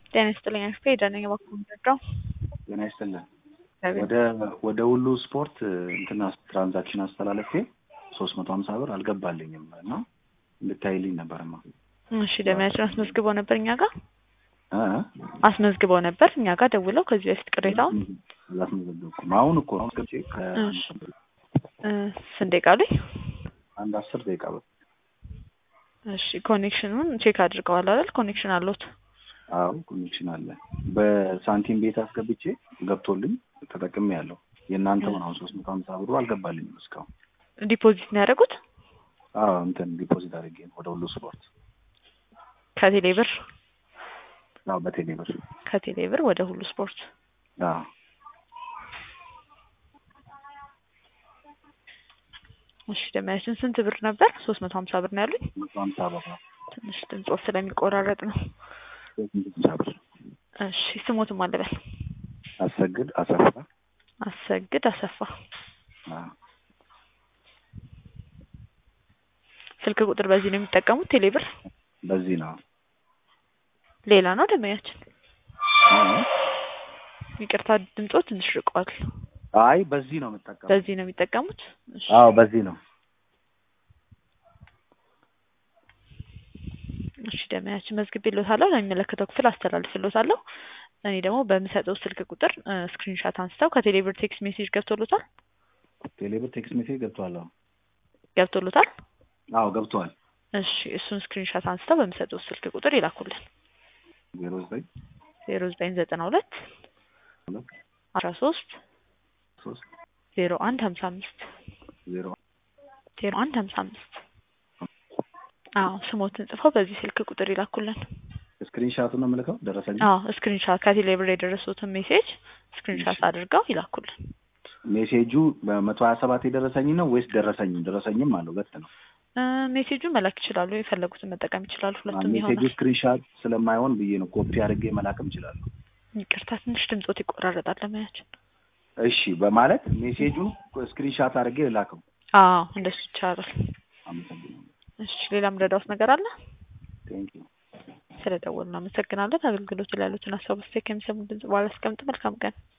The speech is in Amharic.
ጤና ይስጥልኝ አክስቴ ደህና ነኝ ባክዎን ረዳው ጤና ይስጥልኝ ወደ ሁሉ ስፖርት እንትና ትራንዛክሽን አስተላለፌ 350 ብር አልገባልኝም እና እንድታይልኝ ነበርማ። እሺ ደማያችን አስመዝግበው ነበር እኛ ጋር አስመዝግበው ነበር እኛ ጋር ደውለው ከዚህ በፊት ቅሬታውን አላስመዘገብኩም። አሁን እኮ ነው ከዚህ ስንት ደቂቃ ላይ አንድ 10 ደቂቃ በ እሺ ኮኔክሽኑን ቼክ አድርገዋል አይደል? ኮኔክሽን አለዎት? አዎ ኮኔክሽን አለ። በሳንቲም ቤት አስገብቼ ገብቶልኝ ተጠቅሜ ያለው የእናንተው ነው 350 ብር አልገባልኝም እስካሁን። ዲፖዚት ነው ያደረጉት? አዎ እንትን ዲፖዚት አድርጌ ወደ ሁሉ ስፖርት ከቴሌ ብር? አዎ በቴሌ ብር። ከቴሌ ብር ወደ ሁሉ ስፖርት? አዎ። እሺ ደማያችን ስንት ብር ነበር? 350 ብር ነው ያሉኝ? 350 ብር። ትንሽ ድምጽ ስለሚቆራረጥ ነው። 350 ብር። እሺ ስሞትም አለበል? አሰግድ አሰፋ። አሰግድ አሰፋ። ስልክ ቁጥር በዚህ ነው የሚጠቀሙት ቴሌ ብር? በዚህ ነው። ሌላ ነው ደማያችን? ይቅርታ ድምጾ ትንሽ ርቋል። አይ በዚህ ነው የምጠቀመው። በዚህ ነው የሚጠቀሙት? አዎ በዚህ ነው። እሺ ደማያችን መዝግቤልዎታለሁ ለሚመለከተው ክፍል አስተላልፍልዎታለሁ። እኔ ደግሞ በምሰጠው ስልክ ቁጥር ስክሪንሻት አንስተው ከቴሌብር ቴክስት ሜሴጅ ገብቶልዎታል? ቴሌብር ቴክስት ሜሴጅ ገብቷል። ገብቶልዎታል? አዎ ገብቷል። እሺ እሱን ስክሪንሻት አንስተው በምሰጠው ስልክ ቁጥር ይላኩልን። 0992 13 0155 0155 አዎ ስሞትን ጽፈው በዚህ ስልክ ቁጥር ይላኩልን። ስክሪንሻቱን ነው የምልከው ደረሰኝ? አዎ ስክሪንሻት ከቴሌብር የደረሱትን ሜሴጅ ስክሪንሻት አድርገው ይላኩልን። ሜሴጁ በ127 የደረሰኝ ነው ወይስ ደረሰኝም አለው? ሁለት ነው። ሜሴጁን መላክ ይችላሉ፣ የፈለጉትን መጠቀም ይችላሉ። ሁለቱም ይሆናል። ሜሴጁ ስክሪንሻት ስለማይሆን ብዬ ነው ኮፒ አድርጌ መላክም ይችላል። ይቅርታ ትንሽ ድምጾት ይቆራረጣል ለማያችን። እሺ በማለት ሜሴጁን ስክሪንሻት አድርጌ ላከው። አዎ እንደሱ ይቻላል። አመሰግናለሁ። እሺ ሌላም ረዳውስ ነገር አለ? ቴንክ ዩ ስለደወልን አመሰግናለን። አገልግሎት ላይ ያሉትን ሀሳብ አስተያየት ከሚሰሙ ድምጽ በኋላ አስቀምጡ። መልካም ቀን።